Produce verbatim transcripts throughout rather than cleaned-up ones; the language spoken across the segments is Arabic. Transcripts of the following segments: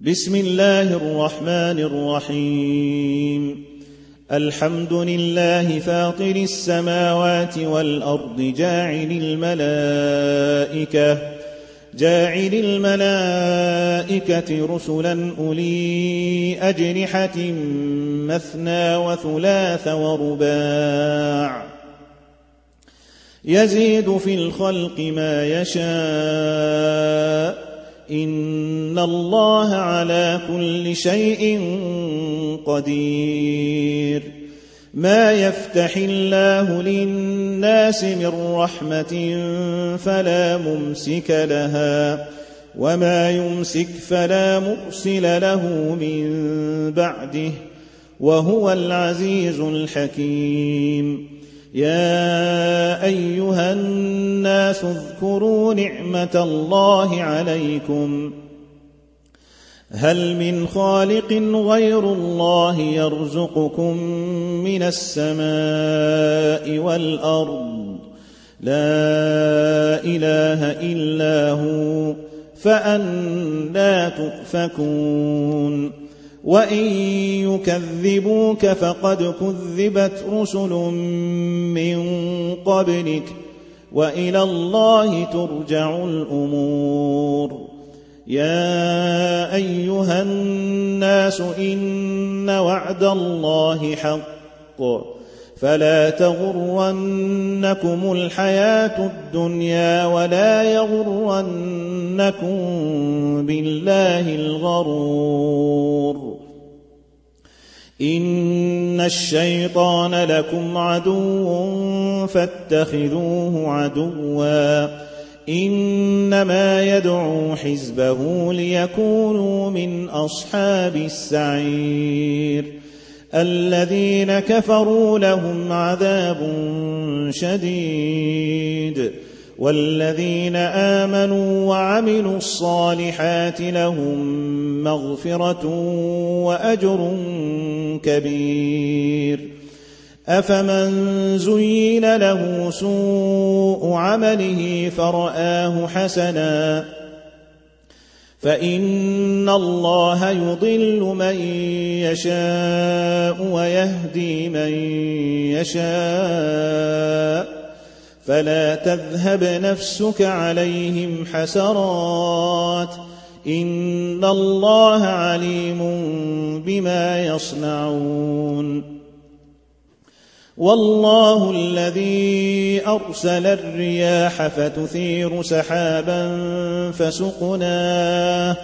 بسم الله الرحمن الرحيم. الحمد لله فاطر السماوات والأرض جاعل الملائكة جاعل الملائكة رسلا أولي أجنحة مثنى وثلاث ورباع يزيد في الخلق ما يشاء إن الله على كل شيء قدير. ما يفتح الله للناس من رحمة فلا ممسك لها وما يمسك فلا مرسل له من بعده وهو العزيز الحكيم. يا أيها الناس اذكروا نعمة الله عليكم هل من خالق غير الله يرزقكم من السماء والأرض لا إله إلا هو فأنى تؤفكون. وإن يكذبوك فقد كذبت رسل من قبلك وإلى الله ترجع الأمور. يا أيها الناس إن وعد الله حق فلا تغرنكم الحياة الدنيا ولا يغرنكم بالله الغرور. إن الشيطان لكم عدو فاتخذوه عدوا إنما يدعو حزبه ليكونوا من أصحاب السعير. الذين كفروا لهم عذاب شديد والذين آمنوا وعملوا الصالحات لهم مغفرة وأجر كبير. أفمن زين له سوء عمله فرآه حسنا فإن الله يضل من يشاء ويهدي من يشاء فلا تذهب نفسك عليهم حسرات إن الله عليم بما يصنعون. والله الذي أرسل الرياح فتثير سحابا فسقناه,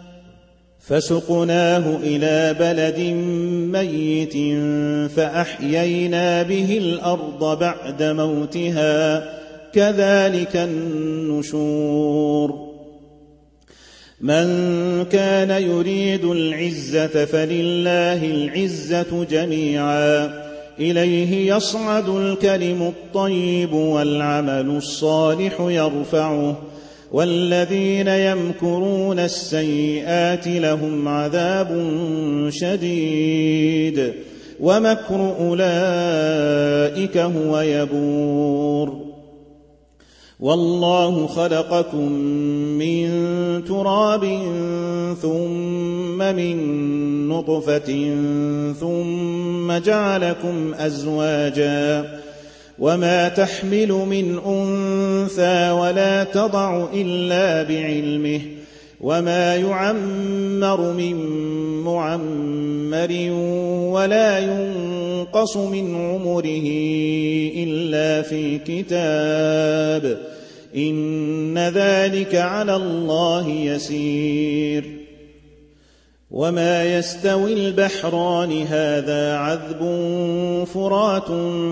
فسقناه إلى بلد ميت فأحيينا به الأرض بعد موتها كذلك النشور. من كان يريد العزة فلله العزة جميعا إليه يصعد الكلم الطيب والعمل الصالح يرفعه والذين يمكرون السيئات لهم عذاب شديد ومكر أولئك هو يبور. والله خلقكم من تراب ثم من نطفة ثم جعلكم أزواجا وما تحمل من أنثى ولا تضع إلا بعلمه وما يعمر من معمر ولا ينقص من عمره إلا في كتاب إن ذلك على الله يسير. وما يستوي البحران هذا عذب فرات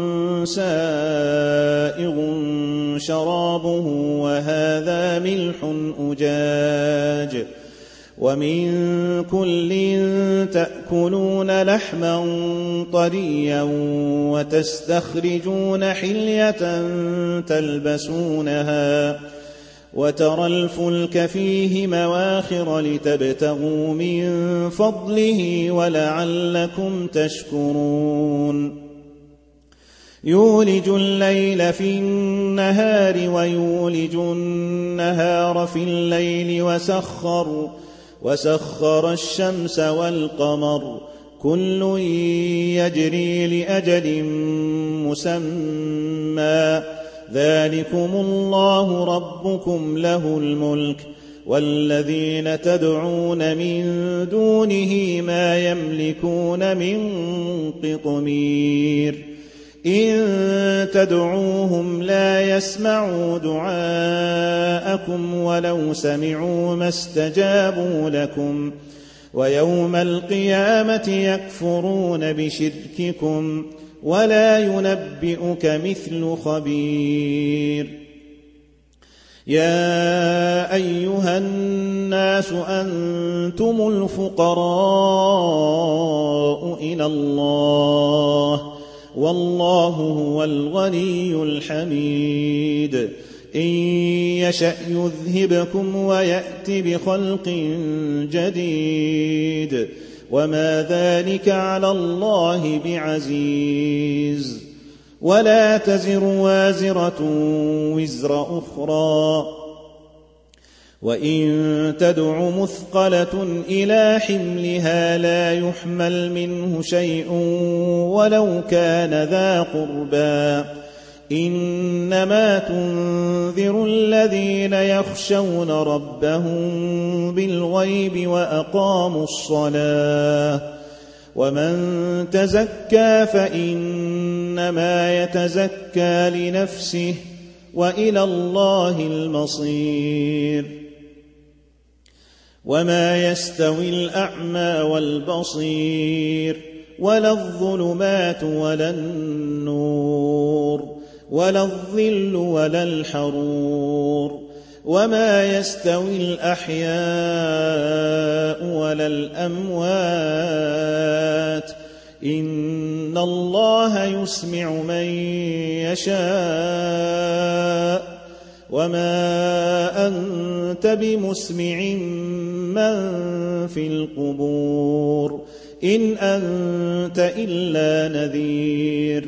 سائغ شرابه وهذا ملح أجاج ومن كل تأكلون لحما طريا وتستخرجون حلية تلبسونها وترى الفلك فيه مواخر لتبتغوا من فضله ولعلكم تشكرون. يولج الليل في النهار ويولج النهار في الليل وسخر وسخر الشمس والقمر كل يجري لأجل مسمى ذلكم الله ربكم له الملك والذين تدعون من دونه ما يملكون من قطمير إن تدعوهم لا يسمعوا دعاءكم ولو سمعوا ما استجابوا لكم ويوم القيامة يكفرون بشرككم ولا ينبئك مثل خبير يا أيها الناس أنتم الفقراء إلى الله والله هو الغني الحميد إن يشأ يذهبكم ويأت بخلق جديد وما ذلك على الله بعزيز ولا تزر وازرة وزر أخرى وإن تدع مثقلة إلى حملها لا يحمل منه شيء ولو كان ذا قربى إنما تنذر الذين يخشون ربهم بالغيب وأقاموا الصلاة ومن تزكى فإنما يتزكى لنفسه وإلى الله المصير وما يستوي الأعمى والبصير ولا الظلمات ولا النور ولا الظل ولا الحرور وما يستوي الأحياء ولا الأموات إن الله يسمع من يشاء وما أنت بمسمع من في القبور إن أنت إلا نذير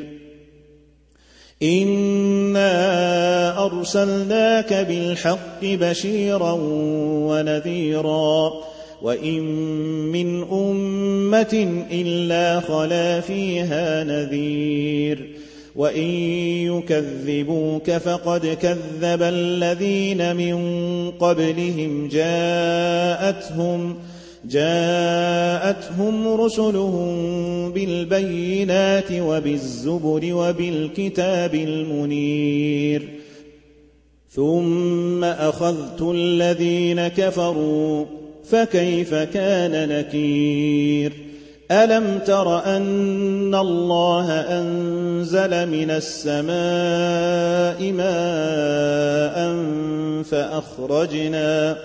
إنا أرسلناك بالحق بشيرا ونذيرا وإن من أمة إلا خلا فيها نذير وإن يكذبوك فقد كذب الذين من قبلهم جاءتهم جاءتهم رسلهم بالبينات وبالزبر وبالكتاب المنير ثم أخذت الذين كفروا فكيف كان نكير ألم تر أن الله أنزل من السماء ماء فأخرجنا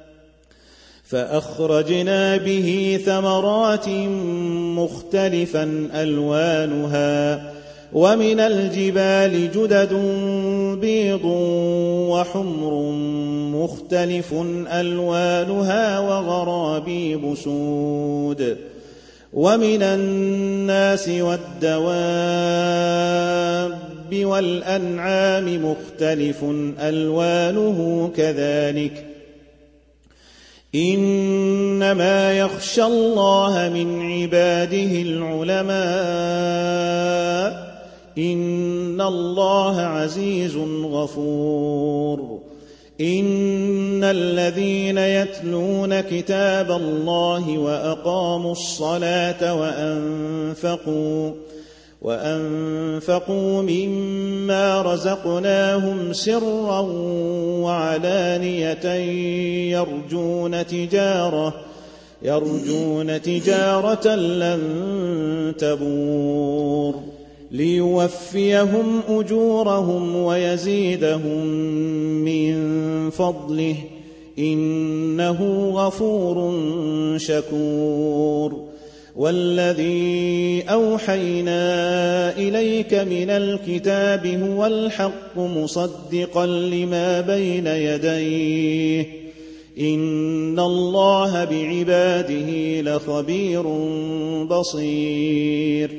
فأخرجنا به ثمرات مختلفا ألوانها ومن الجبال جدد بيض وحمر مختلف ألوانها وغرابيب سود ومن الناس والدواب والأنعام مختلف ألوانه كذلك إنما يخشى الله من عباده العلماء إن الله عزيز غفور إن الذين يتلون كتاب الله وأقاموا الصلاة وأنفقوا وأنفقوا مما رزقناهم سرا وعلانية يرجون تجارة يرجون تجارة لن تبور ليوفيهم أجورهم ويزيدهم من فضله إنه غفور شكور والذي أوحينا إليك من الكتاب هو الحق مصدقا لما بين يديه إن الله بعباده لخبير بصير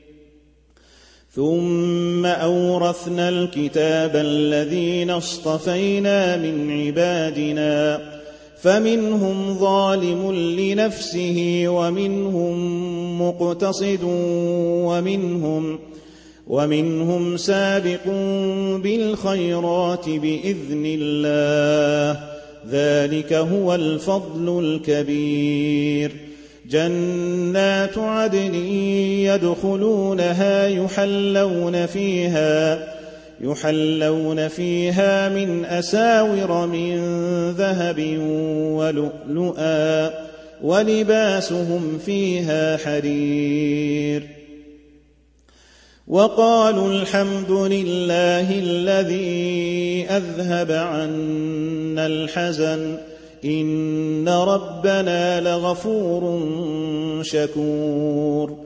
ثم أورثنا الكتاب الذين اصطفينا من عبادنا فمنهم ظالم لنفسه ومنهم مقتصد ومنهم ومنهم سابق بالخيرات بإذن الله، ذلك هو الفضل الكبير. جنات عدن يدخلونها يحلون فيها يحلون فيها من أساور من ذهب ولؤلؤا ولباسهم فيها حرير. وقالوا الحمد لله الذي أذهب عنا الحزن إن ربنا لغفور شكور.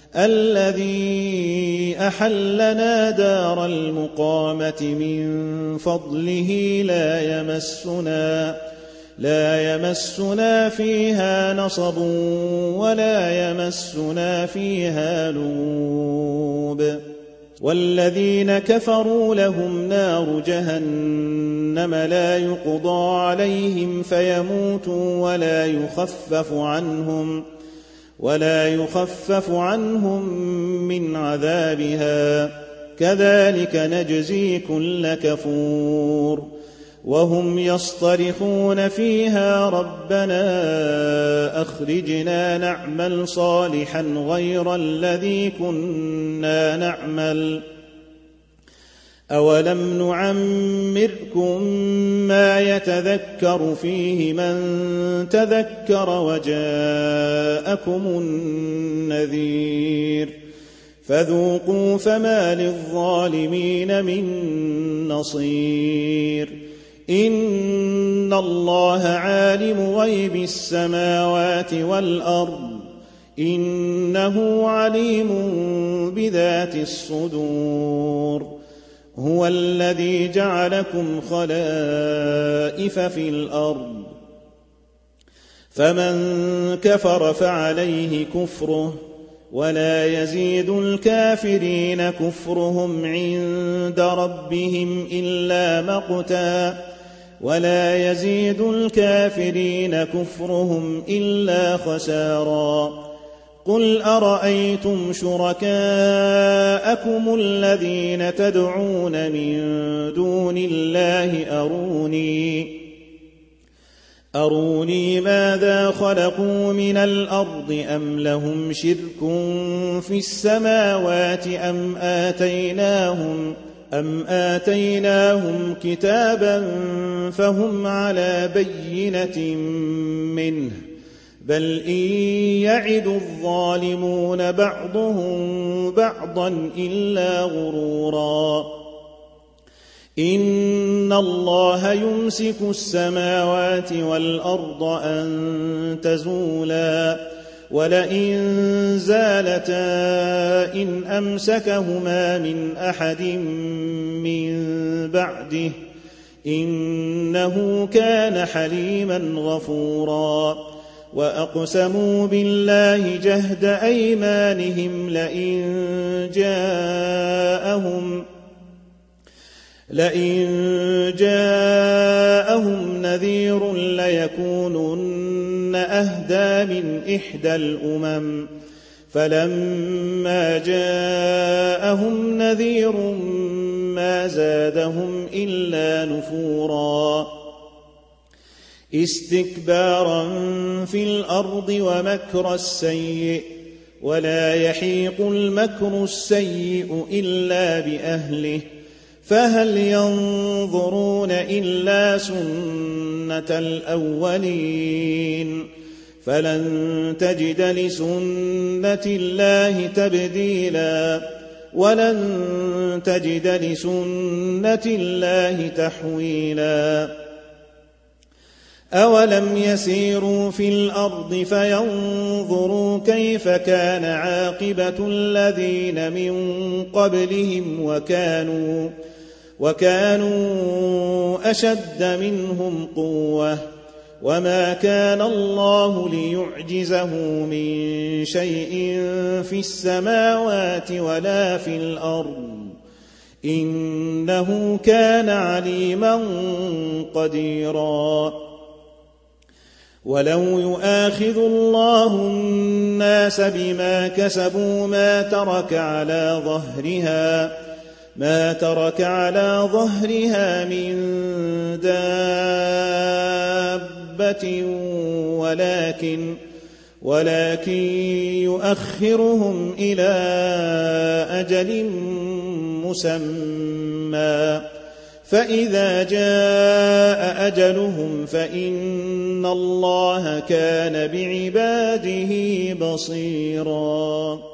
الذي أحلنا دار المقامة من فضله لا يمسنا لا يمسنا فيها نصب ولا يمسنا فيها لغوب. والذين كفروا لهم نار جهنم لا يقضى عليهم فيموتوا ولا يخفف عنهم ولا يخفف عنهم من عذابها، كذلك نجزي كل كفور. وهم يصطرخون فيها ربنا أخرجنا نعمل صالحا غير الذي كنا نعمل أولم نعمركم ما يتذكر فيه من تذكر وجاءكم النذير فذوقوا فما للظالمين من نصير. إن الله عالم غيب السماوات والأرض إنه عليم بذات الصدور. هو الذي جعلكم خلائف في الأرض فمن كفر فعليه كفره ولا يزيد الكافرين كفرهم عند ربهم إلا مقتا ولا يزيد الكافرين كفرهم إلا خسارا. قل أرأيتم شركاءكم الذين تدعون من دون الله أروني أروني ماذا خلقوا من الأرض أم لهم شرك في السماوات أم آتيناهم أم آتيناهم كتابا فهم على بينة منه بل إن يعد الظالمون بعضهم بعضا إلا غرورا. إن الله يمسك السماوات والأرض أن تزولا ولئن زالتا إن أمسكهما من أحد من بعده إنه كان حليما غفورا. وأقسموا بالله جهد أيمانهم لئن جاءهم لئن جاءهم نذير ليكونن أهدى من إحدى الأمم فلما جاءهم نذير ما زادهم إلا نفورا. استكبارا في الأرض ومكر السيء ولا يحيق المكر السيء إلا بأهله فهل ينظرون إلا سنة الأولين فلن تجد لسنة الله تبديلا ولن تجد لسنة الله تحويلا. أولم يسيروا في الأرض فينظروا كيف كان عاقبة الذين من قبلهم وكانوا وكانوا أشد منهم قوة وما كان الله ليعجزه من شيء في السماوات ولا في الأرض إنه كان عليما قديرا. ولو يؤاخذ الله الناس بما كسبوا ما ترك على ظهرها ما ترك على ظهرها من دابة ولكن ولكن يؤخرهم إلى أجل مسمى فإذا جاء أجلهم فإن الله كان بعباده بصيراً.